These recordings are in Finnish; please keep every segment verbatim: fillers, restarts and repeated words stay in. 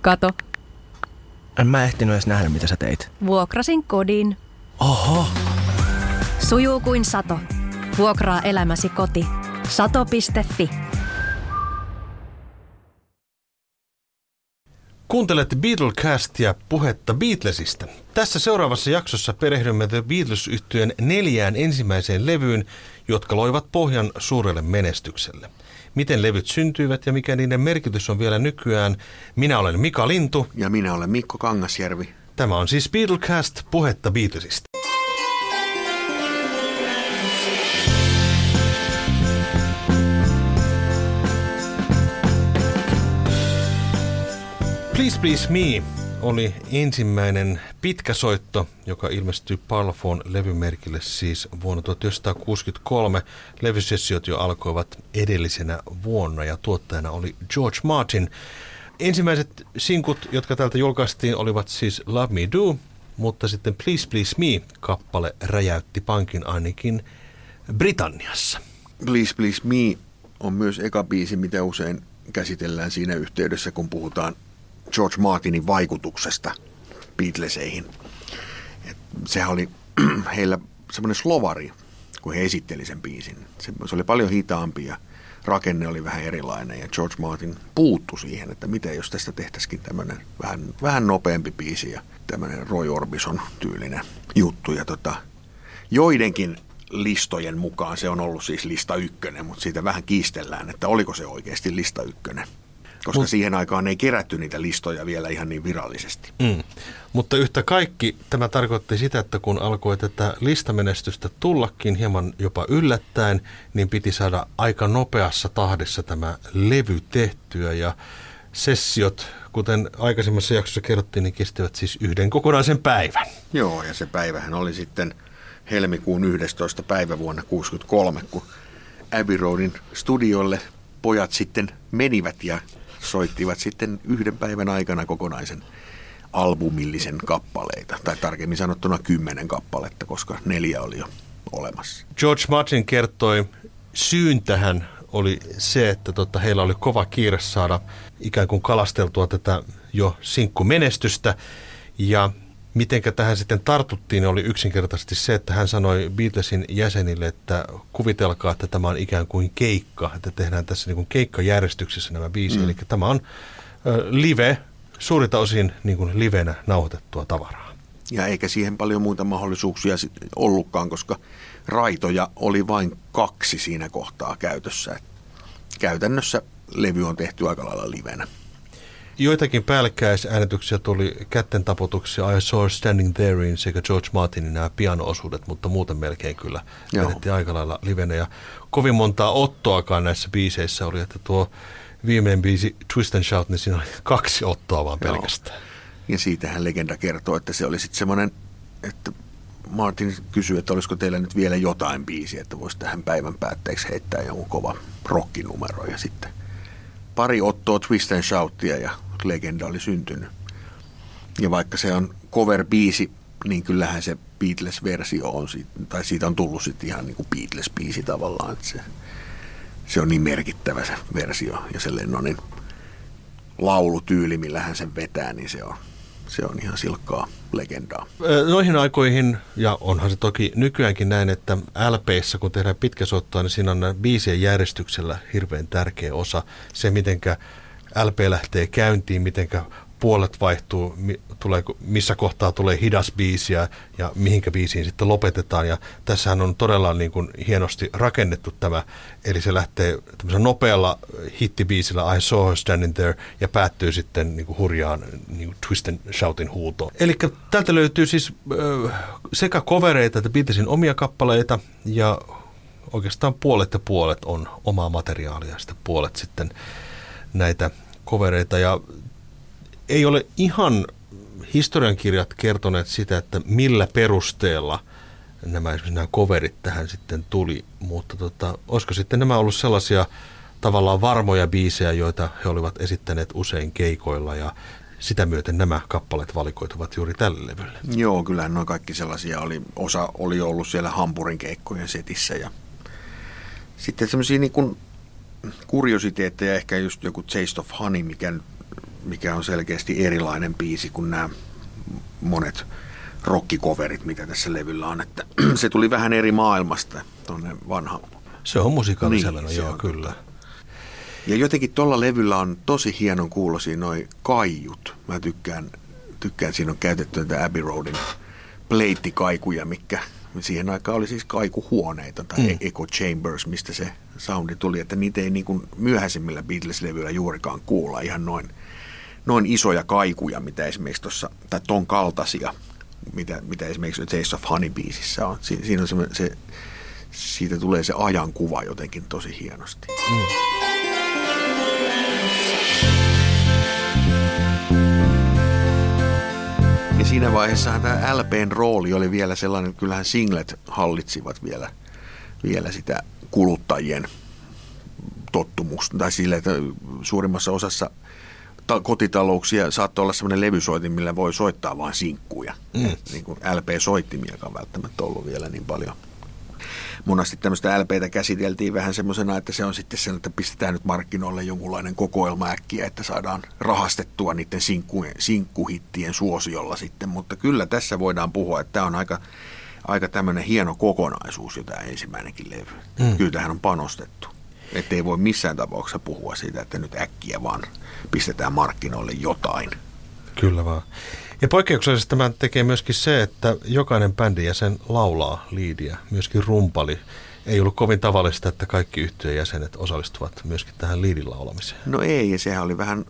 Kato. En mä ehtinyt edes nähdä, mitä sä teit. Vuokrasin kodin. Oho. Sujuu kuin sato. Vuokraa elämäsi koti. sato piste fi. Kuuntelette Beatlecastia, puhetta Beatlesista. Tässä seuraavassa jaksossa perehdymme The Beatles-yhtyeen neljään ensimmäiseen levyyn, jotka loivat pohjan suurelle menestykselle. Miten levyt syntyivät ja mikä niiden merkitys on vielä nykyään. Minä olen Mika Lintu. Ja minä olen Mikko Kangasjärvi. Tämä on siis Beatlecast, puhetta Beatlesista. Please Please Me oli ensimmäinen pitkä soitto, joka ilmestyi Parlophone-levymerkille siis vuonna tuhatyhdeksänsataakuusikymmentäkolme. Levysessiot jo alkoivat edellisenä vuonna ja tuottajana oli George Martin. Ensimmäiset sinkut, jotka täältä julkaistiin, olivat siis Love Me Do, mutta sitten Please Please Me-kappale räjäytti pankin ainakin Britanniassa. Please Please Me on myös eka biisi, mitä usein käsitellään siinä yhteydessä, kun puhutaan George Martinin vaikutuksesta Beatleseihin. Et sehän oli heillä semmoinen slovari, kun he esitteli sen biisin. Se, se oli paljon hitaampi ja rakenne oli vähän erilainen ja George Martin puuttui siihen, että miten jos tästä tehtäisikin tämmöinen vähän, vähän nopeampi biisi ja tämmöinen Roy Orbison tyylinen juttu. Ja tota, joidenkin listojen mukaan se on ollut siis lista ykkönen, mutta siitä vähän kiistellään, että oliko se oikeasti lista ykkönen. Koska Mut, siihen aikaan ei kerätty niitä listoja vielä ihan niin virallisesti. Mm. Mutta yhtä kaikki tämä tarkoitti sitä, että kun alkoi tätä listamenestystä tullakin hieman jopa yllättäen, niin piti saada aika nopeassa tahdissa tämä levy tehtyä. Ja sessiot, kuten aikaisemmassa jaksossa kerrottiin, niin kestivät siis yhden kokonaisen päivän. Joo, ja se päivähän oli sitten helmikuun yhdestoista päivä vuonna tuhatyhdeksänsataakuusikymmentäkolme, kun Abbey Roadin studiolle pojat sitten menivät ja soittivat sitten yhden päivän aikana kokonaisen albumillisen kappaleita, tai tarkemmin sanottuna kymmenen kappaletta, koska neljä oli jo olemassa. George Martin kertoi, syyn tähän oli se, että tota, heillä oli kova kiire saada ikään kuin kalasteltua tätä jo sinkkumenestystä, ja mitenkä tähän sitten tartuttiin, oli yksinkertaisesti se, että hän sanoi Beatlesin jäsenille, että kuvitelkaa, että tämä on ikään kuin keikka, että tehdään tässä niin kuin keikkajärjestyksessä nämä biisi. Mm. Eli tämä on ö, live, suurilta osin niin kuin livenä nauhoitettua tavaraa. Ja eikä siihen paljon muita mahdollisuuksia ollutkaan, koska raitoja oli vain kaksi siinä kohtaa käytössä. Käytännössä levy on tehty aika lailla livenä. Joitakin päällekkäisäänityksiä tuli, kättentapotuksia, I Saw Standing Therein sekä George Martinin nämä piano-osuudet, mutta muuten melkein kyllä vedettiin aika lailla livenä. Ja kovin montaa ottoakaan näissä biiseissä oli, että tuo viimeinen biisi Twist and Shout, niin siinä oli kaksi ottoa vaan pelkästään. Joo. Ja siitähän legenda kertoo, että se oli sitten semmoinen, että Martin kysyi, että olisiko teillä nyt vielä jotain biisiä, että voisi tähän päivän päätteeksi heittää jonkun kova rockinumero ja sitten pari ottoa Twist and Shoutia ja legenda oli syntynyt. Ja vaikka se on cover-biisi, niin kyllähän se Beatles-versio on, tai siitä on tullut sitten ihan niin kuin Beatles-biisi tavallaan. Että se, se on niin merkittävä se versio ja se Lennonin laulutyyli, millä hän sen vetää, niin se on, se on ihan silkkaa legendaa. Noihin aikoihin, ja onhan se toki nykyäänkin näin, että L P:ssä kun tehdään pitkäsoittoa, niin siinä on biisien järjestyksellä hirveän tärkeä osa. Se, mitenkä L P lähtee käyntiin, mitenkä puolet vaihtuu, tulee, missä kohtaa tulee hidas biisi ja, ja mihinkä biisiin sitten lopetetaan. Ja tässähän on todella niin kuin hienosti rakennettu tämä, eli se lähtee tämmöisellä nopealla hittibiisillä I Saw Her Standing There ja päättyy sitten niin kuin hurjaan niin kuin Twist and Shoutin huutoon. Eli täältä löytyy siis äh, sekä covereita että Beatlesin omia kappaleita ja oikeastaan puolet ja puolet on omaa materiaalia ja sitten puolet sitten näitä covereita ja ei ole ihan historiankirjat kertoneet sitä, että millä perusteella nämä, esimerkiksi nämä coverit tähän sitten tuli, mutta tota, olisiko sitten nämä ollut sellaisia tavallaan varmoja biisejä, joita he olivat esittäneet usein keikoilla ja sitä myöten nämä kappaleet valikoituvat juuri tälle levylle. Joo, kyllähän nuo kaikki sellaisia oli, osa oli ollut siellä Hampurin keikkojen setissä ja sitten semmoisia niin kuin kuriositeetteja, ehkä just joku Taste of Honey, mikä mikä on selkeästi erilainen biisi kuin nämä monet rockikoverit, mitä tässä levyllä on. Että se tuli vähän eri maailmasta, tuonne vanha. Se on musikaalisävelä, niin, joo, kyllä. Tota. Ja jotenkin tuolla levyllä on tosi hienon kuulosia noi kaiut. Mä tykkään, tykkään siinä on käytetty näitä Abbey Roadin pleittikaikuja, mikä siihen aikaan oli siis kaikuhuoneita tai mm. echo chambers, mistä se soundi tuli, että niitä ei niin kuin myöhäisemmillä Beatles-levyillä juurikaan kuulla ihan noin, noin isoja kaikuja, mitä esimerkiksi tuossa, tai ton kaltaisia, mitä, mitä esimerkiksi Taste of Honey-biisissä on. Si- siinä on se, se, siitä tulee se ajankuva jotenkin tosi hienosti. Mm. Ja siinä vaiheessa tämä L P:n rooli oli vielä sellainen, että kyllähän singlet hallitsivat vielä, vielä sitä kuluttajien tottumusta. Tai sille, että suurimmassa osassa ta- kotitalouksia saattoi olla sellainen levysoitin, millä voi soittaa vain sinkkuja. Mm. Niin kuin L P-soittimiakaan välttämättä ollut vielä niin paljon. Monasti tämmöistä L P:tä käsiteltiin vähän semmoisena, että se on sitten sen, että pistetään nyt markkinoille jonkunlainen kokoelma äkkiä, että saadaan rahastettua niiden sinkku, sinkkuhittien suosiolla sitten. Mutta kyllä tässä voidaan puhua, että tämä on aika, aika tämmöinen hieno kokonaisuus jo tämä ensimmäinenkin levy. Mm. Kyllä tähän on panostettu. Että ei voi missään tapauksessa puhua siitä, että nyt äkkiä vaan pistetään markkinoille jotain. Kyllä vaan. Ja poikkeuksellisesti tämän tekee myöskin se, että jokainen bändin jäsen laulaa liidiä, myöskin rumpali. Ei ollut kovin tavallista, että kaikki yhtyeen jäsenet osallistuvat myöskin tähän liidin laulamiseen. No ei, ja sehän oli vähän,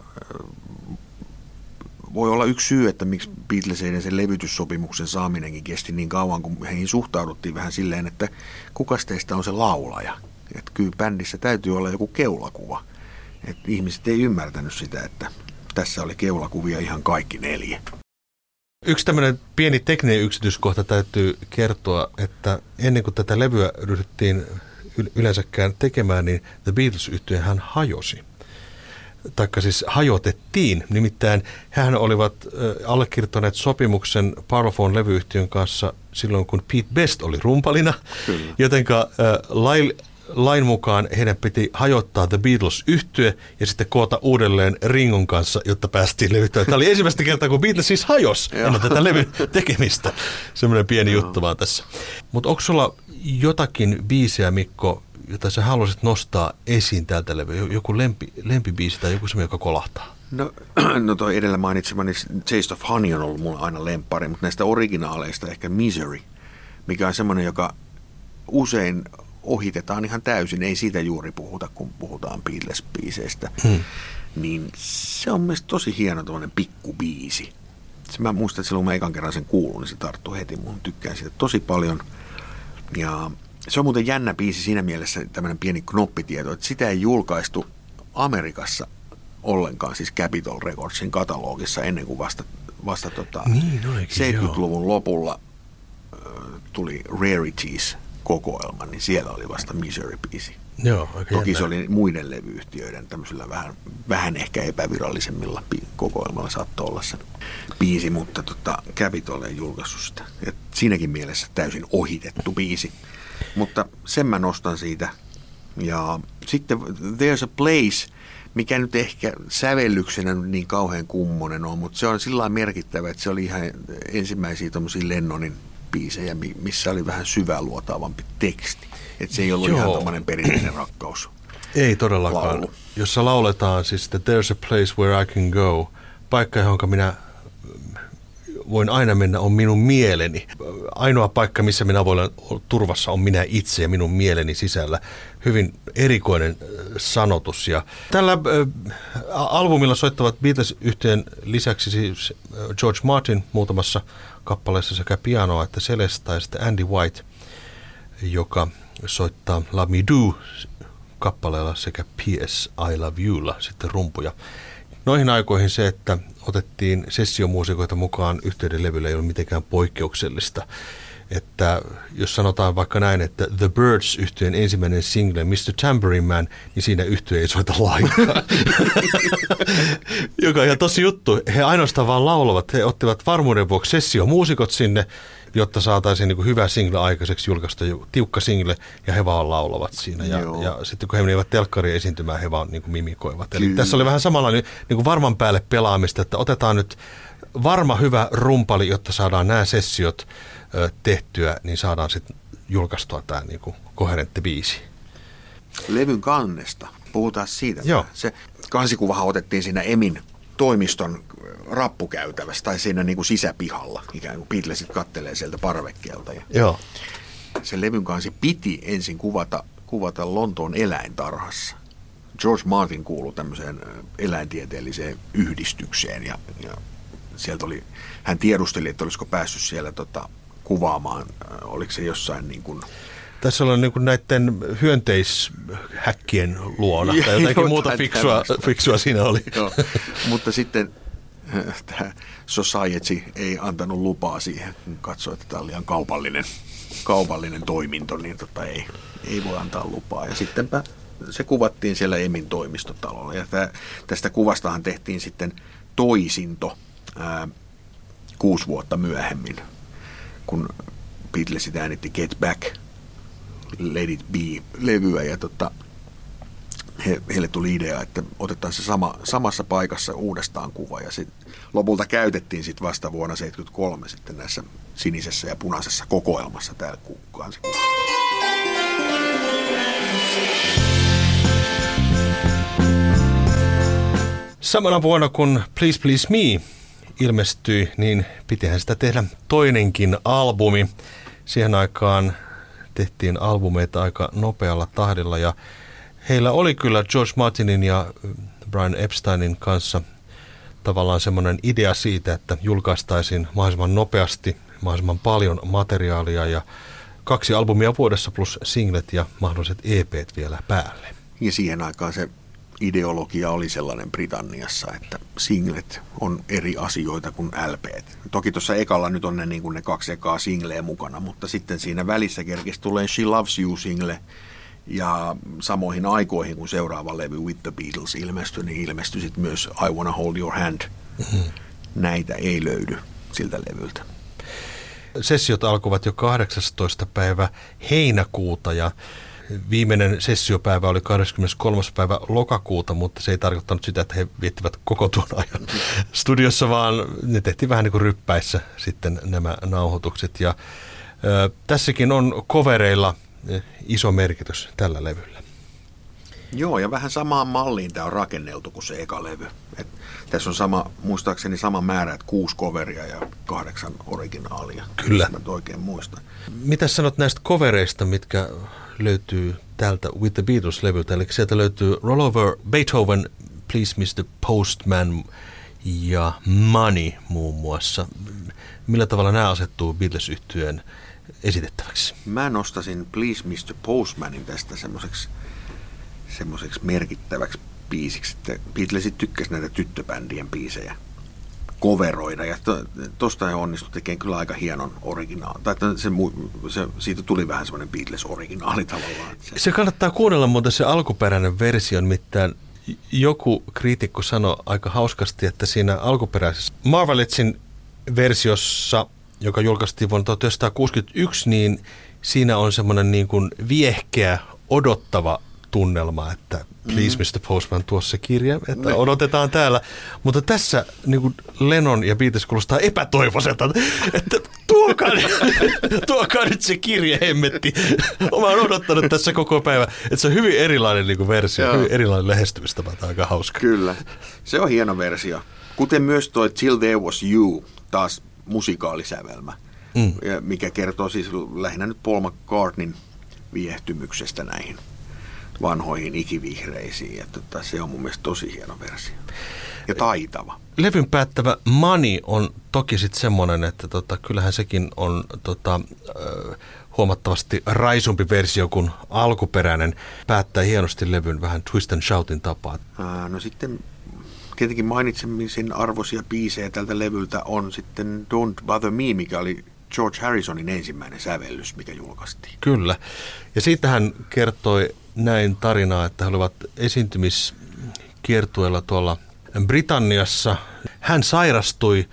voi olla yksi syy, että miksi Beatleseiden sen levytyssopimuksen saaminenkin kesti niin kauan, kun heihin suhtauduttiin vähän silleen, että kukas teistä on se laulaja. Että kyllä bändissä täytyy olla joku keulakuva. Että ihmiset ei ymmärtänyt sitä, että tässä oli keulakuvia ihan kaikki neljä. Yksi tämmöinen pieni tekninen yksityiskohta täytyy kertoa, että ennen kuin tätä levyä ryhdyttiin yleensäkään tekemään, niin The Beatles-yhtyehän hajosi. Taikka siis hajotettiin. Nimittäin hän olivat allekirjoittaneet sopimuksen Parlophone-levyyhtiön kanssa silloin, kun Pete Best oli rumpalina. Kyllä. Jotenka lain, lain mukaan heidän piti hajottaa The Beatles-yhtye ja sitten koota uudelleen Ringon kanssa, jotta päästiin levyttämään. Tämä oli ensimmäistä kertaa, kun Beatles siis hajosi ennen tätä levyn tekemistä. Semmoinen pieni juttu vaan tässä. Mutta onko sulla jotakin biisiä, Mikko, jota sä haluaisit nostaa esiin tältä levyä? Joku lempi, lempibiisi tai joku semmoinen, joka kolahtaa? No, no toi edellä mainitsemani Taste of Honey on ollut mulla aina lemppari, mutta näistä originaaleista ehkä Misery, mikä on semmoinen, joka usein ohitetaan ihan täysin, ei siitä juuri puhuta, kun puhutaan Beatles-biiseistä. Hmm. Niin se on mielestäni tosi hieno tuollainen pikkubiisi. Se mä muistan, että silloin mä ekan kerran sen kuulun, niin se tarttui heti. Mun tykkään siitä tosi paljon. Ja se on muuten jännä biisi siinä mielessä, tämmöinen pieni knoppitieto, että sitä ei julkaistu Amerikassa ollenkaan, siis Capitol Recordsin katalogissa ennen kuin vasta, vasta tota niin, seitsemänkymmentäluvun lopulla äh, tuli Rarities kokoelma, niin siellä oli vasta Misery-biisi. Joo, Toki jännä. Se oli muiden levyyhtiöiden tämmöisillä vähän, vähän ehkä epävirallisemmilla bi- kokoelmalla saattoi olla se biisi, mutta tota, Capitol ei julkaissut sitä. Et siinäkin mielessä täysin ohitettu biisi. Mutta sen mä nostan siitä. Ja sitten There's a Place, mikä nyt ehkä sävellyksenä niin kauhean kummonen on, mutta se on sillä lailla merkittävä, että se oli ihan ensimmäisiä tommosia Lennonin biisejä, missä oli vähän syväluotaavampi teksti. Että se ei ollut Joo. ihan tommoinen perinteinen rakkaus. Ei todellakaan. Laulu. Jossa lauletaan siis, että there's a place where I can go. Paikka, johon minä voin aina mennä, on minun mieleni. Ainoa paikka, missä minä voin olla turvassa, on minä itse ja minun mieleni sisällä. Hyvin erikoinen sanotus. Ja tällä äh, albumilla soittavat Beatles-yhtyeen lisäksi siis George Martin muutamassa kappaleessa sekä pianoa että celesta ja sitten Andy White, joka soittaa Love Me Do kappaleella sekä P S I Love Youlla sitten rumpuja. Noihin aikoihin se, että otettiin sessiomuusikoita mukaan yhteyden levyllä ei ole mitenkään poikkeuksellista. että jos sanotaan vaikka näin, että The Byrds -yhtyeen ensimmäinen single mister Tambourine Man, niin siinä yhtye ei soita lainkaan. Joka on ihan tosi juttu. He ainoastaan vaan laulavat. He ottivat varmuuden vuoksi sessiomuusikot sinne, jotta saataisiin niin kuin hyvä single aikaiseksi, julkaista tiukka single, ja he vaan laulavat siinä. Ja, ja sitten kun he menivät telkkariin esiintymään, he vaan niin kuin mimikoivat. Eli tässä oli vähän samanlainen niin kuin varman päälle pelaamista, että otetaan nyt varma hyvä rumpali, jotta saadaan nämä sessiot ö, tehtyä, niin saadaan sitten julkaistua tämä niin kuin koherentti biisi. Levyn kannesta. Puhutaan siitä. Joo. Se kansikuvahan otettiin siinä Emin toimiston rappukäytävässä tai siinä niin kuin sisäpihalla. Ikään kuin Beatlesit kattelee sieltä parvekkeelta. Ja Joo. se levyn kansi piti ensin kuvata, kuvata Lontoon eläintarhassa. George Martin kuului tämmöiseen eläintieteelliseen yhdistykseen ja, ja sieltä oli, hän tiedusteli, että olisiko päässyt siellä tota, kuvaamaan, oliko se jossain niin kuin... Tässä on niin kuin näiden hyönteishäkkien luona tai jotakin muuta fiksua, fiksua siinä oli. Joo, mutta sitten tämä Society ei antanut lupaa siihen, kun katsoi, että tämä on liian kaupallinen, kaupallinen toiminto, niin tota ei, ei voi antaa lupaa. Ja sittenpä se kuvattiin siellä Emin toimistotalolla. Ja tämä, tästä kuvastahan tehtiin sitten toisinto ää, kuusi vuotta myöhemmin, kun Beatlesit äänitti Get Back, Let It Be-levyä. Ja tota, he, heille tuli idea, että otetaan se sama, samassa paikassa uudestaan kuva. Ja sit lopulta käytettiin sit vasta vuonna seitsemänkymmentäkolme sitten näissä sinisessä ja punaisessa kokoelmassa täällä kansikuva. Samana vuonna kun Please Please Me ilmestyi, niin pitihän sitä tehdä toinenkin albumi. Siihen aikaan tehtiin albumeita aika nopealla tahdilla ja heillä oli kyllä George Martinin ja Brian Epsteinin kanssa tavallaan semmoinen idea siitä, että julkaistaisiin mahdollisimman nopeasti, mahdollisimman paljon materiaalia ja kaksi albumia vuodessa plus singlet ja mahdolliset E P:t vielä päälle. Ja siihen aikaan se ideologia oli sellainen Britanniassa, että singlet on eri asioita kuin L P:t. Toki tuossa ekalla nyt on ne, niin kuin ne kaksi ekaa singleä mukana, mutta sitten siinä välissä kerkisi tulee She Loves You-single ja samoihin aikoihin, kun seuraava levy With the Beatles ilmestyi, niin ilmestyi sitten myös I Wanna Hold Your Hand. Mm-hmm. Näitä ei löydy siltä levyltä. Sessiot alkoivat jo kahdeksastoista päivä heinäkuuta ja viimeinen sessiopäivä oli kahdeskymmeneskolmas päivä lokakuuta, mutta se ei tarkoittanut sitä, että he viettivät koko tuon ajan studiossa, vaan ne tehtiin vähän niin kuin ryppäissä sitten nämä nauhoitukset. Ja ö, tässäkin on covereilla iso merkitys tällä levyllä. Joo, ja vähän samaan malliin tämä on rakenneltu kuin se eka levy. Et tässä on sama, muistaakseni sama määrä, että kuusi coveria ja kahdeksan originaalia. Kyllä. Mä oikein muistan. Mitä sanot näistä covereista, mitkä löytyy tältä With the Beatles-levyltä? Eli sieltä löytyy Roll Over Beethoven, Please mister Postman ja Money muun muassa. Millä tavalla nämä asettuu Beatles-yhtyeen esitettäväksi? Mä nostasin Please mister Postmanin tästä semmoiseksi semmoiseksi merkittäväksi biisiksi, että Beatlesit tykkäsi näitä tyttöbändien biisejä coveroida, ja tuosta he onnistui tekemään kyllä aika hienon originaali. Tai se, se, siitä tuli vähän semmoinen Beatles-originaali tavallaan. Se, se kannattaa kuunnella muuten se alkuperäinen versio, nimittäin joku kriitikko sanoi aika hauskasti, että siinä alkuperäisessä Marveletsin versiossa, joka julkaistiin vuonna tuhatyhdeksänsataakuusikymmentäyksi, niin siinä on semmoinen niin kuin viehkeä, odottava tunnelma, että Please mister Postman, tuossa se kirja, että ne. Odotetaan täällä. Mutta tässä niin kuin Lennon ja Beatles kuulostaa epätoivoiselta, että tuokaa, tuokaa nyt se kirja, hemmetti. Mä oon odottanut tässä koko päivä. Että se on hyvin erilainen niin kuin versio, Joo. hyvin erilainen lähestymistapa, tämä on aika hauska. Kyllä, se on hieno versio. Kuten myös toi Till There Was You, taas musikaalisävelmä, mm. mikä kertoo siis lähinnä nyt Paul McCartneyn viehtymyksestä näihin vanhoihin ikivihreisiin. Ja tota, se on mun mielestä tosi hieno versio. Ja taitava. Levyn päättävä Money on toki sitten semmoinen, että tota, kyllähän sekin on tota, äh, huomattavasti raisumpi versio kuin alkuperäinen. Päättää hienosti levyn vähän twist and shoutin tapaa. Ää, no sitten tietenkin mainitsemisen arvoisia biisejä tältä levyltä on sitten Don't Bother Me, mikä oli George Harrisonin ensimmäinen sävellys, mikä julkaistiin. Kyllä. Ja siitä hän kertoi näin tarinaa, että he olivat esiintymiskiertueella tuolla Britanniassa. Hän sairastui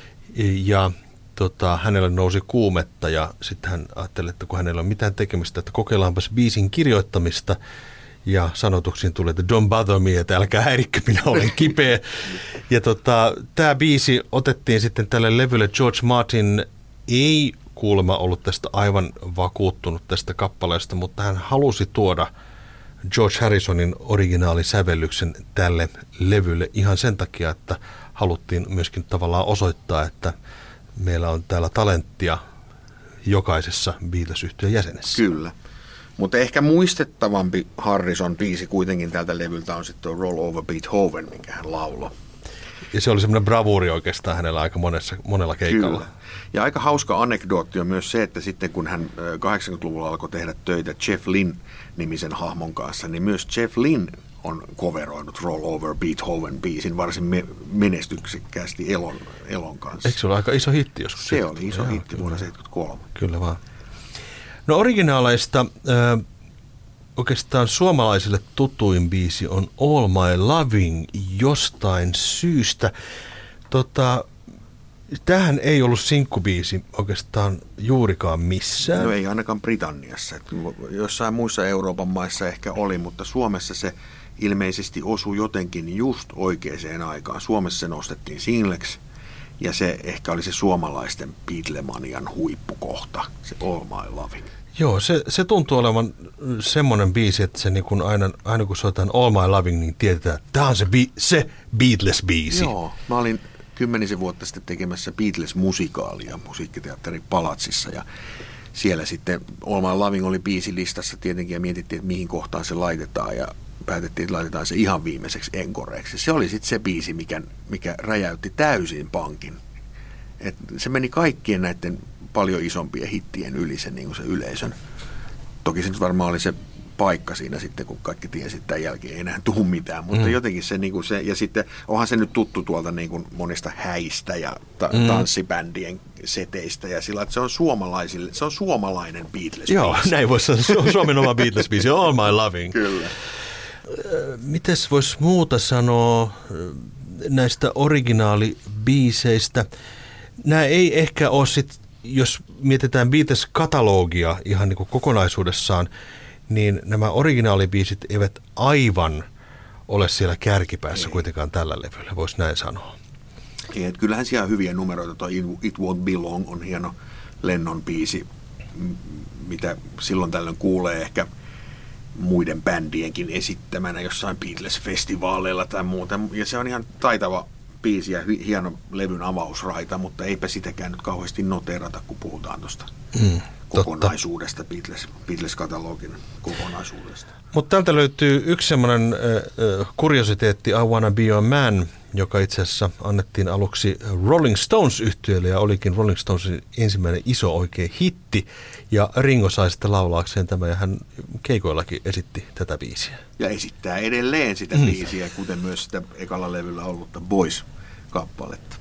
ja tota, hänelle nousi kuumetta ja sitten hän ajatteli, että kun hänellä ei ole mitään tekemistä, että kokeillaanpas biisin kirjoittamista. Ja sanotuksiin tuli, että don't bother me, että älkää häirikkö, minä olen kipeä. Ja tota, tämä biisi otettiin sitten tälle levylle. George Martin ei kuulemma ollut tästä aivan vakuuttunut tästä kappaleesta, mutta hän halusi tuoda George Harrisonin originaalisävellyksen tälle levylle ihan sen takia, että haluttiin myöskin tavallaan osoittaa, että meillä on täällä talenttia jokaisessa Beatles-yhtiön jäsenessä. Kyllä. Mutta ehkä muistettavampi Harrison-biisi kuitenkin tältä levyltä on sitten Roll Over Beethoven, minkä hän lauloi. Ja se oli semmoinen bravuuri oikeastaan hänellä aika monessa, monella keikalla. Kyllä. Ja aika hauska anekdootti on myös se, että sitten kun hän kahdeksankymmentäluvulla alkoi tehdä töitä Jeff Lynne-nimisen hahmon kanssa, niin myös Jeff Lynne on coveroinut Roll Over Beethoven-biisin varsin me- menestyksekkäästi Elon, Elon kanssa. Eikö se ole aika iso hitti joskus? Se oli iso Joo, hitti vuonna seitsemänkymmentäkolme. Kyllä vaan. No originaaleista äh, oikeastaan suomalaisille tutuin biisi on All My Loving jostain syystä. Tota, tämähän ei ollut sinkkubiisi oikeastaan juurikaan missään. No ei ainakaan Britanniassa. Jossain muissa Euroopan maissa ehkä oli, mutta Suomessa se ilmeisesti osui jotenkin just oikeaan aikaan. Suomessa se nostettiin singleksi. Ja se ehkä oli se suomalaisten Beatlemanian huippukohta, se All My Loving. Joo, se, se tuntuu olevan semmoinen biisi, että se niin kun aina, aina kun soitetaan All My Loving, niin tiedetään, että tämä on se, bi- se Beatles-biisi. Joo, mä olin kymmenisen vuotta sitten tekemässä Beatles-musikaalia musiikkiteatterin Palatsissa ja siellä sitten All My Loving oli biisilistassa tietenkin ja mietittiin, että mihin kohtaan se laitetaan ja päätettiin, että laitetaan se ihan viimeiseksi enkoreeksi. Se oli sitten se biisi, mikä, mikä räjäytti täysin pankin. Et se meni kaikkien näiden paljon isompien hittien yli se, niin kuin se yleisön. Toki se nyt varmaan oli se paikka siinä sitten, kun kaikki tiesi, että tämän jälkeen ei enää tule mitään. Mutta mm. jotenkin se, niin kuin se, ja sitten onhan se nyt tuttu tuolta niin kuin monista häistä ja ta- mm. tanssibändien seteistä. Ja sillä, että se on suomalaisille, se on suomalainen Beatles-biisi. Joo, näin voisi sanoa. Se on Suomen oma Beatles-biisi, All My Loving. Kyllä. Mites voisi muuta sanoa näistä originaalibiiseistä? Nämä ei ehkä ole sit, jos mietitään Beatles-katalogia ihan niin kuin kokonaisuudessaan, niin nämä originaalibiisit eivät aivan ole siellä kärkipäässä ei. Kuitenkaan tällä levyllä, voisi näin sanoa. Ei, että kyllähän siellä hyviä numeroita, toi It Won't Be Long on hieno Lennon biisi, mitä silloin tällöin kuulee ehkä muiden bändienkin esittämänä jossain Beatles-festivaaleilla tai muuta. Ja se on ihan taitava biisi ja hieno levyn avausraita, mutta eipä sitäkään nyt kauheasti noterata, kun puhutaan tuosta mm, kokonaisuudesta, Beatles, Beatles-katalogin kokonaisuudesta. Mutta täältä löytyy yksi semmoinen äh, kuriositeetti, I Wanna Be Your Man, joka itse asiassa annettiin aluksi Rolling Stones-yhtyeelle ja olikin Rolling Stonesin ensimmäinen iso oikea hitti. Ja Ringo sai sitten laulaakseen tämä ja hän keikoillakin esitti tätä biisiä. Ja esittää edelleen sitä mm. biisiä, kuten myös sitä ekalla levyllä ollutta Boys-kappaletta.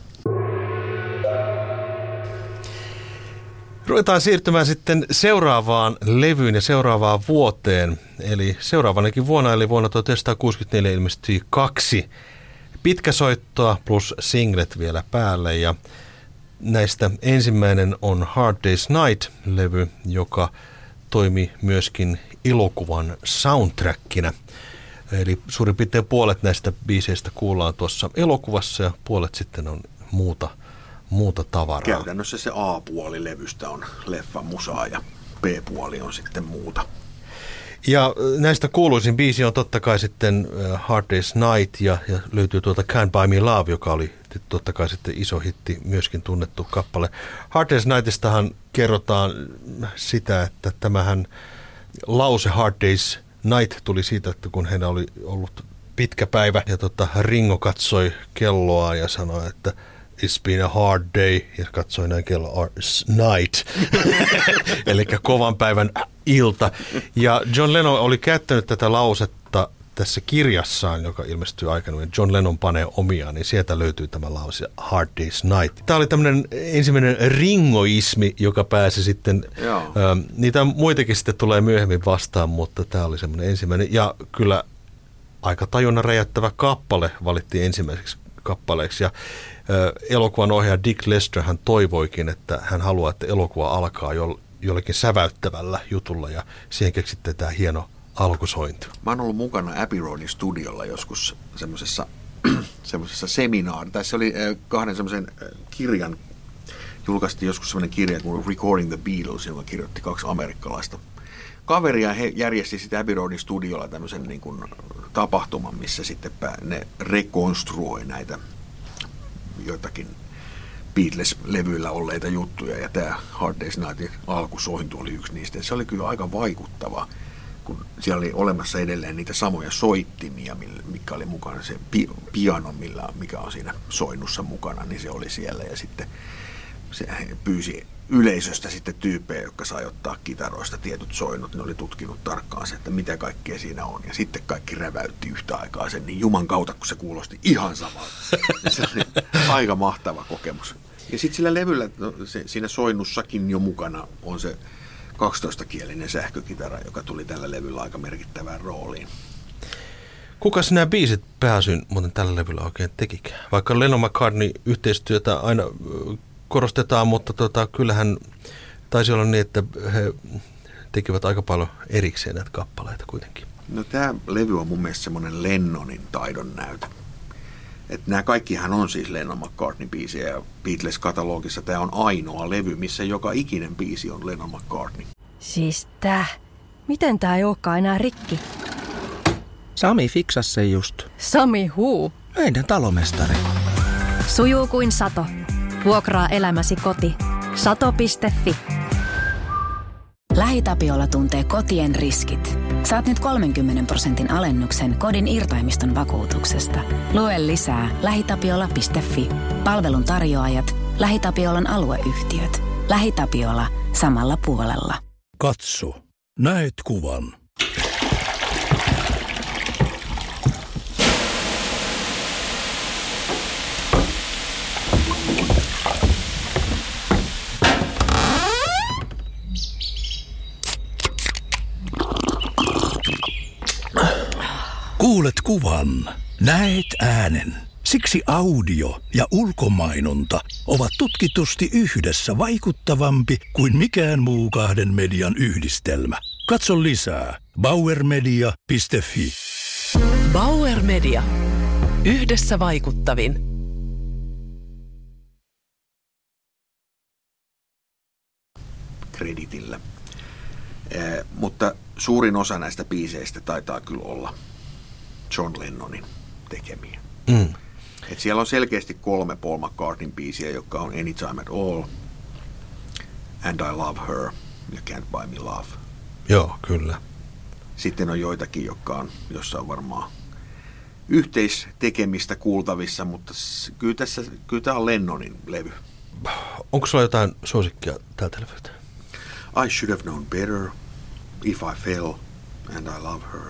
Ruvetaan siirtymään sitten seuraavaan levyyn ja seuraavaan vuoteen. Eli seuraavanakin vuonna, eli vuonna tuhatyhdeksänsataakuusikymmentäneljä ilmestyi kaksi pitkäsoittoa plus singlet vielä päälle. Ja näistä ensimmäinen on Hard Day's Night-levy, joka toimi myöskin elokuvan soundtrackina. Eli suurin piirtein puolet näistä biiseistä kuullaan tuossa elokuvassa ja puolet sitten on muuta muuta tavaraa. Käytännössä se A-puoli levystä on leffan musaa ja B-puoli on sitten muuta. Ja näistä kuuluisin biisi on totta kai sitten Hard Day's Night ja, ja löytyy tuolta Can't Buy Me Love, joka oli totta kai sitten iso hitti, myöskin tunnettu kappale. Hard Day's Nightistahan kerrotaan sitä, että tämähän lause Hard Day's Night tuli siitä, että kun hän oli ollut pitkä päivä ja tota, Ringo katsoi kelloa ja sanoi, että It's been a hard day, ja katsoi näin kello night, eli kovan päivän ilta. Ja John Lennon oli käyttänyt tätä lausetta tässä kirjassaan, joka ilmestyy aikana, John Lennon panee omiaan, niin sieltä löytyy tämä lause Hard Day's Night. Tämä oli tämmöinen ensimmäinen ringoismi, joka pääsi sitten, Joo. niitä muitakin sitten tulee myöhemmin vastaan, mutta tämä oli semmoinen ensimmäinen. Ja kyllä aika tajunnan räjäyttävä kappale valittiin ensimmäiseksi kappaleeksi. Ja ö, elokuvan ohjaaja Dick Lester hän toivoikin, että hän haluaa, että elokuva alkaa jo, jollekin säväyttävällä jutulla ja siihen keksittiin tämä hieno alkusointi. Mä oon ollut mukana Abbey Roadin studiolla joskus semmoisessa semmoisessa seminaarissa. Tässä oli kahden semmoisen kirjan, julkaistiin joskus semmoinen kirja kuin Recording the Beatles, jonka kirjoitti kaksi amerikkalaista kaveria. He järjesti sitten Abbey Roadin studiolla tämmöisen niin kuin tapahtuman, missä sitten ne rekonstruoi näitä joitakin Beatles-levyillä olleita juttuja, ja tämä Hard Day's Nightin alkusointu oli yksi niistä. Se oli kyllä aika vaikuttava, kun siellä oli olemassa edelleen niitä samoja soittimia, mikä oli mukana, se piano, mikä on siinä soinnussa mukana, niin se oli siellä, ja sitten se pyysi yleisöstä sitten tyyppejä, jotka sai ottaa kitaroista tietyt soinnut, ne oli tutkinut tarkkaan se, että mitä kaikkea siinä on, ja sitten kaikki räväytti yhtä aikaa sen, niin juman kautta, kun se kuulosti ihan samalta. Se oli aika mahtava kokemus. Ja sitten sillä levyllä, no, se, siinä soinnussakin jo mukana on se kaksitoistakielinen sähkökitara, joka tuli tällä levyllä aika merkittävään rooliin. Kukas nämä biisit pääsyn muuten tällä levyllä oikein tekikään? Vaikka Lennon McCartney yhteistyötä aina korostetaan, mutta tota, kyllähän taisi olla niin, että he tekivät aika paljon erikseen näitä kappaleita kuitenkin. No tämä levy on mun mielestä semmoinen Lennonin taidon näyte. Että nämä kaikkihan on siis Lennon McCartney-biisejä, ja Beatles-katalogissa tämä on ainoa levy, missä joka ikinen biisi on Lennon McCartney. Siis tää. Miten tää ei olekaan enää rikki? Sami fiksasi sen just. Sami huu? Meidän talomestari. Sujuu kuin sato. Vuokraa elämäsi koti. sato piste fi. LähiTapiola tuntee kotien riskit. Saat nyt kolmenkymmenen prosentin alennuksen kodin irtaimiston vakuutuksesta. Lue lisää lähitapiola piste fi. Palvelun tarjoajat, LähiTapiolan alueyhtiöt. LähiTapiola samalla puolella. Katso. Näet kuvan. Kuulet kuvan, näet äänen. Siksi audio ja ulkomainonta ovat tutkitusti yhdessä vaikuttavampi kuin mikään muu kahden median yhdistelmä. Katso lisää bauer media piste fi. Bauer Media. Yhdessä vaikuttavin. Kreditillä. Eh, mutta suurin osa näistä biiseistä taitaa kyllä olla John Lennonin tekemiä. Mm. Et siellä on selkeästi kolme Paul McCartneyn biisiä, jotka on Anytime at All, And I Love Her ja Can't Buy Me Love. Joo, kyllä. Sitten on joitakin, jotka on, jossa on varmaan yhteistekemistä kuultavissa, mutta kyllä, tässä, kyllä tämä on Lennonin levy. Onko sulla jotain suosikkia tältä levyltä? I Should Have Known Better, If I Fell, And I Love Her.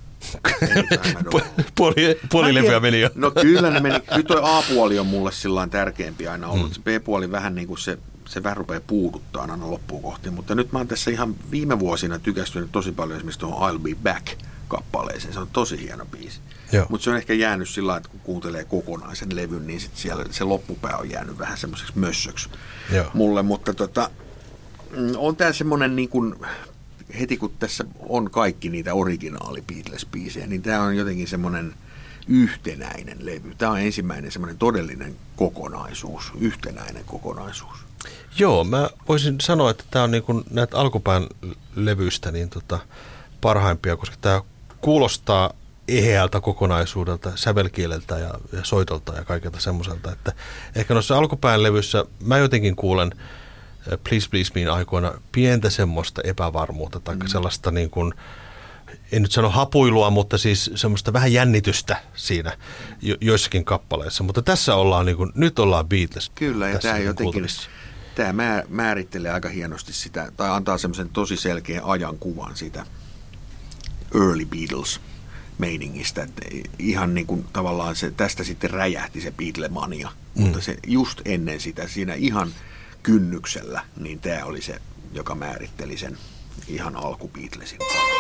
Puoli, puoli levyä meni jo. No kyllä ne meni. Kyllä toi A-puoli on mulle sillain tärkeämpi aina ollut. Mm. Se B-puoli vähän niin kuin se, se vähän rupeaa puuduttaa aina loppuun kohti. Mutta nyt mä oon tässä ihan viime vuosina tykästynyt tosi paljon esimerkiksi tuohon I'll Be Back-kappaleeseen. Se on tosi hieno biisi. Mutta se on ehkä jäänyt sillä että kun kuuntelee kokonaisen levyn, niin sit siellä se loppupää on jäänyt vähän semmoiseksi mössöksi Joo. mulle. Mutta tota, on tää semmoinen niin kuin heti kun tässä on kaikki niitä originaali Beatles-biisejä, niin tämä on jotenkin semmoinen yhtenäinen levy. Tämä on ensimmäinen semmoinen todellinen kokonaisuus, yhtenäinen kokonaisuus. Joo, mä voisin sanoa, että tämä on niin kuin näitä alkupään levyistä niin tota parhaimpia, koska tämä kuulostaa eheältä kokonaisuudelta, sävelkieleltä ja, ja soitolta ja kaikelta semmoiselta, että ehkä noissa alkupään levyssä mä jotenkin kuulen Please Please Mein aikoina pientä semmoista epävarmuutta tai mm. sellaista niin kuin, en nyt sano hapuilua, mutta siis semmoista vähän jännitystä siinä jo, joissakin kappaleissa. Mutta tässä ollaan niin kuin, nyt ollaan Beatles. Kyllä, ja tämä jotenkin, tämä määrittelee aika hienosti sitä, tai antaa semmoisen tosi selkeän ajankuvan siitä Early Beatles meiningistä. Että ihan niin kuin tavallaan se, tästä sitten räjähti se Beatlemania, mm. mutta se just ennen sitä, siinä ihan kynnyksellä, niin tämä oli se, joka määritteli sen ihan alku Beatlesin.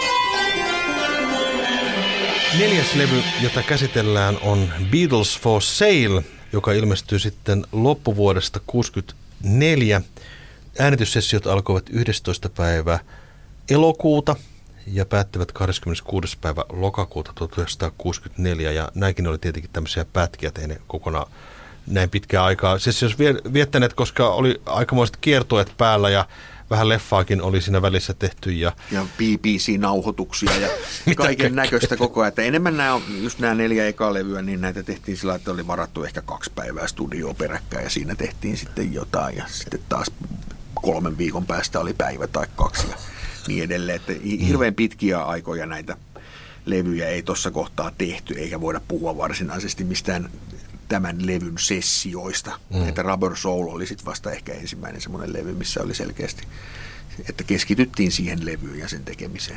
Neljäs levy, jota käsitellään, on Beatles for Sale, joka ilmestyy sitten loppuvuodesta kuusikymmentäneljä. Äänityssessiot alkoivat yhdestoista päivä elokuuta ja päättyvät kahdeskymmeneskuudes päivä lokakuuta tuhatyhdeksänsataakuusikymmentäneljä. Ja näinkin oli tietenkin tämmöisiä pätkiä, että ei ne kokonaan näin pitkää aikaa. Siis jos viettäneet, koska oli aikamoiset kiertueet päällä ja vähän leffaakin oli siinä välissä tehty. Ja, ja B B C-nauhoituksia ja kaiken näköistä koko ajan. Että enemmän nämä, just nämä neljä ekaa levyä, niin näitä tehtiin sillä, että oli varattu ehkä kaksi päivää studioon peräkkäin ja siinä tehtiin sitten jotain. Ja sitten taas kolmen viikon päästä oli päivä tai kaksi ja niin edelleen. Että hirveän pitkiä aikoja näitä levyjä ei tuossa kohtaa tehty, eikä voida puhua varsinaisesti mistään tämän levyn sessioista. Mm. Että Rubber Soul oli sitten vasta ehkä ensimmäinen semmoinen levy, missä oli selkeästi, että keskityttiin siihen levyyn ja sen tekemiseen.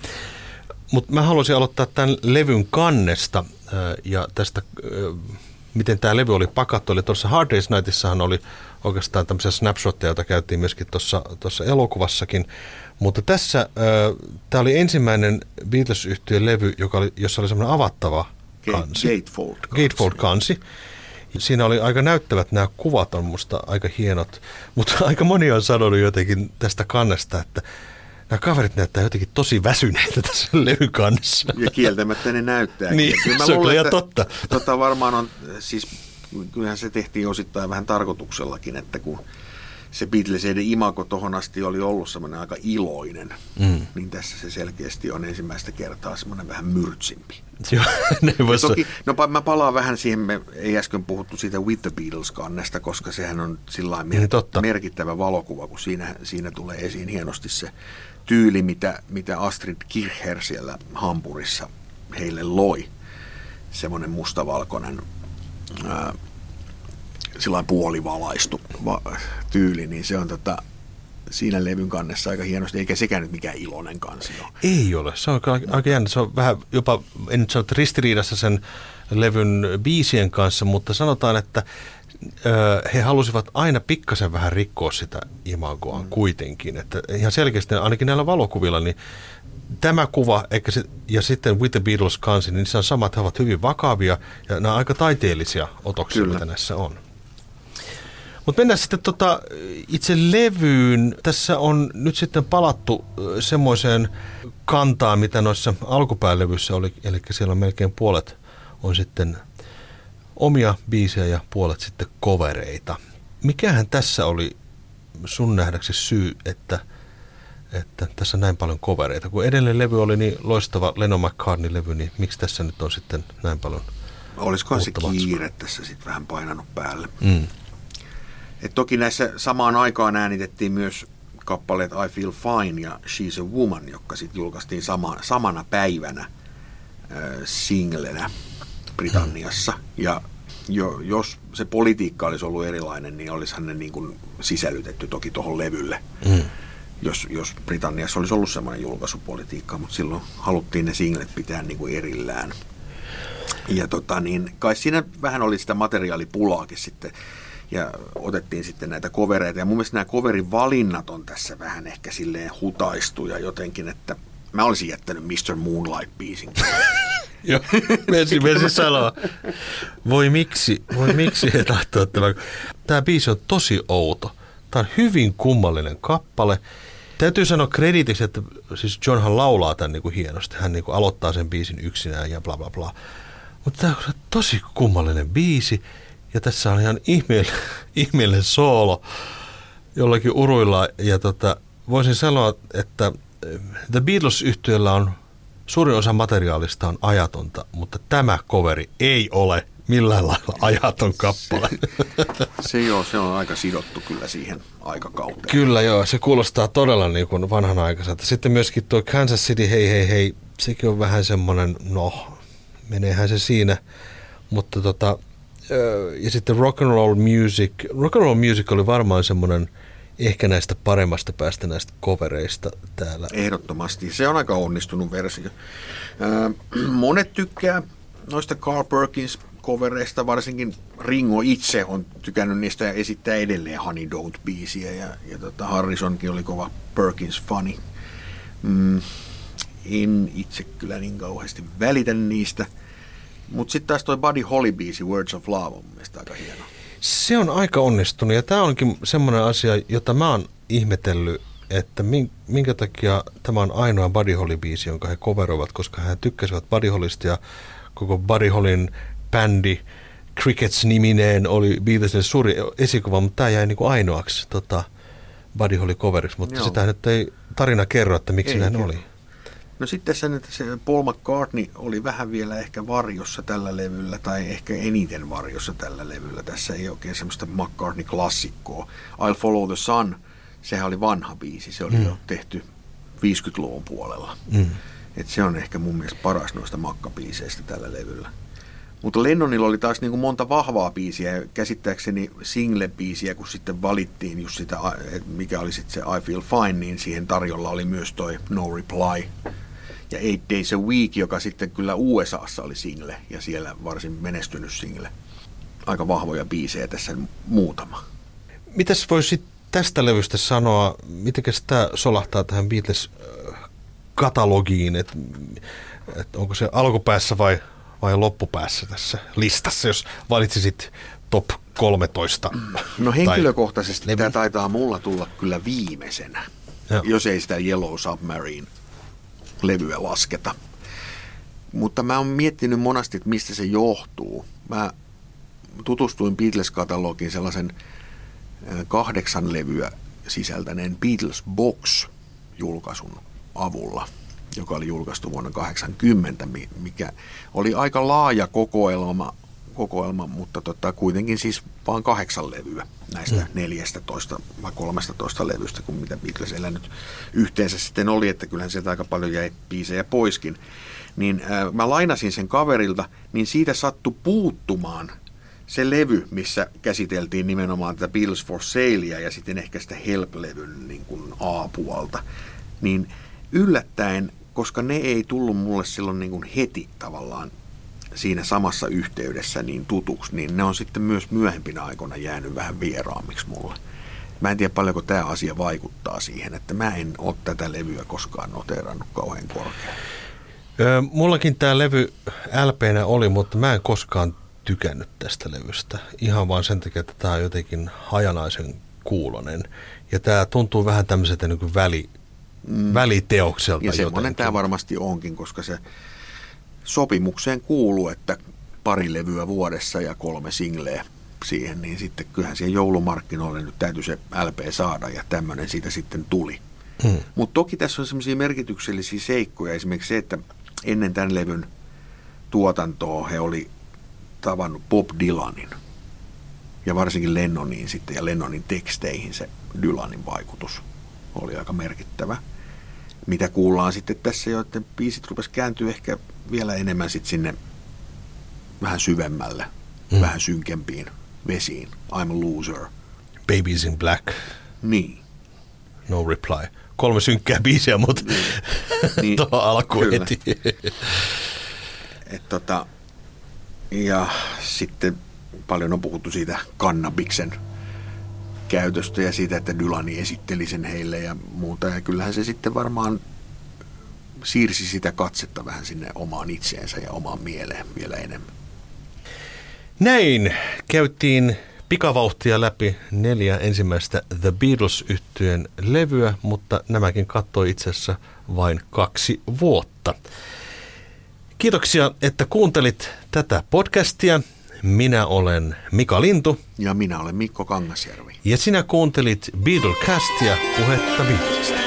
Mutta mä haluaisin aloittaa tämän levyn kannesta ja tästä, miten tämä levy oli pakattu. Eli tuossa Hard Day's Nightissahan oli oikeastaan tämmöisiä snapshotteja, joita käytiin myöskin tuossa elokuvassakin. Mutta tässä tämä oli ensimmäinen Beatles-yhtiön levy, joka oli, jossa oli semmoinen avattava kansi. Gatefold-kansi. Gatefold-kansi. Siinä oli aika näyttävät nämä kuvat, on musta aika hienot, mutta aika moni on sanonut jotenkin tästä kannesta, että nämä kaverit näyttää jotenkin tosi väsyneitä tässä levykannessa. Ja kieltämättä ne näyttää. Niin, se on kyllä totta. Tota varmaan on, siis kyllähän se tehtiin osittain vähän tarkoituksellakin, että kun se Beatleseiden imago tohon asti oli ollut semmoinen aika iloinen, mm. niin tässä se selkeästi on ensimmäistä kertaa semmoinen vähän myrtsimpi. Joo, ne vois... Toki, no mä palaan vähän siihen, me ei äsken puhuttu siitä With the Beatles-kannesta, koska sehän on sillain mer- niin, merkittävä valokuva, kun siinä, siinä tulee esiin hienosti se tyyli, mitä, mitä Astrid Kirchherr siellä Hampurissa heille loi. Semmoinen mustavalkoinen, ää, sillain puolivalaistu va- tyyli, niin se on tota, siinä levyn kannessa aika hienosti, eikä sekään nyt mikään iloinen kansi ole. Ei ole, se on aika jännä, se on vähän jopa, en nyt sano ristiriidassa sen levyn biisien kanssa, mutta sanotaan, että ö, he halusivat aina pikkasen vähän rikkoa sitä imagoaan mm. kuitenkin, että ihan selkeästi ainakin näillä valokuvilla, niin tämä kuva eikä se, ja sitten With the Beatles kansi, niin se on samat, he ovat hyvin vakavia ja nämä on aika taiteellisia otoksia, Kyllä. mitä näissä on. Mutta mennään sitten tota itse levyyn. Tässä on nyt sitten palattu semmoiseen kantaan, mitä noissa alkupäälevyissä oli, eli siellä on melkein puolet on sitten omia biisejä ja puolet sitten covereita. Mikähän tässä oli sun nähdäksi syy, että, että tässä on näin paljon covereita? Kun edellinen levy oli niin loistava Lennon McCartney-levy, niin miksi tässä nyt on sitten näin paljon? Olisikohan se kiire tässä sitten vähän painanut päälle? Mm. Et toki näissä samaan aikaan äänitettiin myös kappaleet I Feel Fine ja She's a Woman, jotka sitten julkaistiin sama, samana päivänä äh, singlenä Britanniassa. Ja jo, jos se politiikka olisi ollut erilainen, niin olisihan ne niin kuin sisällytetty toki tuohon levylle, mm. jos, jos Britanniassa olisi ollut semmoinen julkaisupolitiikka, mutta silloin haluttiin ne singlet pitää niin kuin erillään. Ja tota, niin, kai siinä vähän oli sitä materiaalipulaakin sitten. Ja otettiin sitten näitä covereita. Ja mun mielestä nämä coverin valinnat on tässä vähän ehkä silleen hutaistuja jotenkin, että mä olisin jättänyt mister Moonlight-biisin. Joo, ensimmäisen sanoa. Voi miksi, voi miksi he tahtoo tämä. Tämä biisi on tosi outo. Tämä on hyvin kummallinen kappale. Täytyy sanoa kreditiksi, että siis Johnhan laulaa tämän niin kuin hienosti. Hän niin kuin aloittaa sen biisin yksinään ja bla bla bla. Mutta tämä on tosi kummallinen biisi. Ja tässä on ihan ihmeellinen, ihmeellinen soolo jollakin uruilla. Ja tota, voisin sanoa, että The Beatles-yhtiöllä on suurin osa materiaalista on ajatonta, mutta tämä coveri ei ole millään lailla ajaton kappale. Se, se, joo, se on aika sidottu kyllä siihen aikakauteen. Kyllä joo, se kuulostaa todella niin kuin vanhanaikaiselta. Sitten myöskin tuo Kansas City, hei hei hei, sekin on vähän semmoinen, no, meneehän se siinä, mutta tota... Ja sitten rock and roll music. Rock and roll music oli varmaan semmoinen ehkä näistä paremmasta päästä näistä covereista täällä. Ehdottomasti. Se on aika onnistunut versio. Ää, monet tykkää noista Carl Perkins covereista, varsinkin Ringo itse on tykännyt niistä ja esittää edelleen Honey Don't-biisiä ja, ja tota Harrisonkin oli kova Perkins-fani. Mm, en itse kyllä niin kauheasti välitä niistä, mutta sitten taas toi Buddy Holly-biisi Words of Love on mielestäni aika hieno. Se on aika onnistunut ja tämä onkin semmoinen asia, jota mä oon ihmetellyt, että minkä takia tämä on ainoa Buddy Holly-biisi, jonka he coveroivat, koska he tykkäsivät Buddy Hollysta ja koko Buddy Hollyn bändi Crickets-nimineen oli Beatlesille suuri esikuva, mutta tämä jäi niin kuin ainoaksi tota, Buddy Holly-coveriksi, mutta Joo. sitä nyt ei tarina kerro, että miksi näin oli. No sitten sen, että se Paul McCartney oli vähän vielä ehkä varjossa tällä levyllä, tai ehkä eniten varjossa tällä levyllä. Tässä ei oikein semmoista McCartney-klassikkoa. I'll Follow the Sun, sehän oli vanha biisi, se oli mm. jo tehty viisikymmentäluvun puolella. Mm. Et se on ehkä mun mielestä paras noista Makka-biiseistä tällä levyllä. Mutta Lennonilla oli taas niin kuin monta vahvaa biisiä, ja käsittääkseni single-biisiä, kun sitten valittiin just sitä, mikä oli sitten se I Feel Fine, niin siihen tarjolla oli myös toi No Reply ja Eight Days a Week, joka sitten kyllä U S A:ssa oli single, ja siellä varsin menestynyt single. Aika vahvoja biisejä tässä muutama. Mitäs voisit tästä levystä sanoa, mitenkäs tämä solahtaa tähän Beatles-katalogiin, että et onko se alkupäässä vai vai loppupäässä tässä listassa, jos valitsisit top kolmetoista? No henkilökohtaisesti tämä taitaa mulla tulla kyllä viimeisenä, Joo. jos ei sitä Yellow Submarine-levyä lasketa. Mutta mä oon miettinyt monasti, että mistä se johtuu. Mä tutustuin Beatles-katalogiin sellaisen kahdeksan levyä sisältäneen Beatles Box-julkaisun avulla, joka oli julkaistu vuonna kahdeksankymmentä, mikä oli aika laaja kokoelma, kokoelma mutta tota, kuitenkin siis vain kahdeksan levyä näistä mm. neljästätoista vai kolmestatoista levystä, kun mitä Beatlesillä nyt yhteensä sitten oli, että kyllähän sieltä aika paljon jäi biisejä poiskin. Niin äh, mä lainasin sen kaverilta, niin siitä sattui puuttumaan se levy, missä käsiteltiin nimenomaan tätä Beatles for Salea ja sitten ehkä sitä Help-levyn niin kuin A-puolta, niin yllättäen, koska ne ei tullut mulle silloin niin kuin heti tavallaan siinä samassa yhteydessä niin tutuksi, niin ne on sitten myös myöhempinä aikoina jäänyt vähän vieraammiksi mulle. Mä en tiedä paljonko tämä asia vaikuttaa siihen, että mä en ole tätä levyä koskaan noteerannut kauhean korkealle. Öö, mullakin tämä levy L P:nä oli, mutta mä en koskaan tykännyt tästä levystä. Ihan vaan sen takia, että tämä on jotenkin hajanaisen kuulonen. Ja tämä tuntuu vähän tämmöiseltä niin kuin väli Mm. väliteokselta. Ja semmoinen tämä varmasti onkin, koska se sopimukseen kuuluu, että pari levyä vuodessa ja kolme singleä siihen, niin sitten kyllähän siihen joulumarkkinoille nyt täytyy se L P saada ja tämmöinen siitä sitten tuli. Mm. Mutta toki tässä on semmoisia merkityksellisiä seikkoja, esimerkiksi se, että ennen tämän levyn tuotantoa he oli tavannut Bob Dylanin ja varsinkin Lennoniin sitten ja Lennonin teksteihin se Dylanin vaikutus oli aika merkittävä. Mitä kuullaan sitten tässä jo, että biisit rupesi kääntyä ehkä vielä enemmän sitten sinne vähän syvemmälle, mm. vähän synkempiin vesiin. I'm a Loser. Babies in Black. Niin. No Reply. Kolme synkkää biisiä, mutta niin. tuohon alkuun heti. Et tota, ja sitten paljon on puhuttu siitä kannabiksen käytöstä ja siitä, että Dylani esitteli sen heille ja muuta. Ja kyllähän se sitten varmaan siirsi sitä katsetta vähän sinne omaan itseensä ja omaan mieleen vielä enemmän. Näin käytiin pikavauhtia läpi neljä ensimmäistä The Beatles-yhtyeen levyä, mutta nämäkin kattoi itse asiassa vain kaksi vuotta. Kiitoksia, että kuuntelit tätä podcastia. Minä olen Mika Lintu. Ja minä olen Mikko Kangasjärvi. Ja sinä kuuntelit Beatlecastia, puhetta Beatlesista.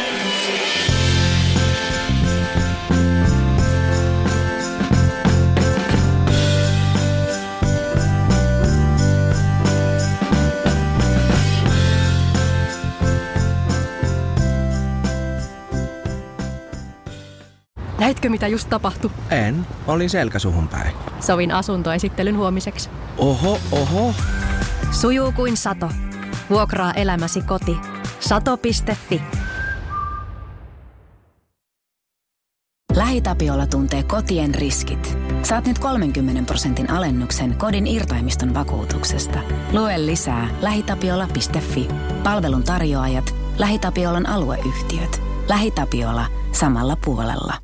Näitkö mitä just tapahtui? En, olin selkäsuhun päin. Sovin asuntoesittelyn huomiseksi. Oho, oho. Sujuu kuin sato. Vuokraa elämäsi koti. sato piste fi. LähiTapiola tuntee kotien riskit. Saat nyt kolmenkymmenen prosentin alennuksen kodin irtaimiston vakuutuksesta. Lue lisää lähitapiola piste fi. Palvelun tarjoajat, LähiTapiolan alueyhtiöt. LähiTapiola samalla puolella.